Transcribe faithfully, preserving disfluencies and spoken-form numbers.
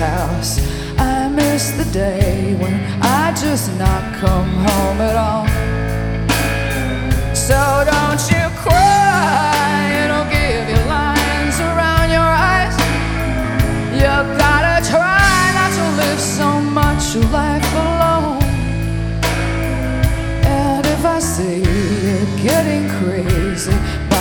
house. I miss the day when I just not come home at all. So don't you cry, it'll give you lines around your eyes. You gotta try not to live so much life alone. And if I see you getting crazy,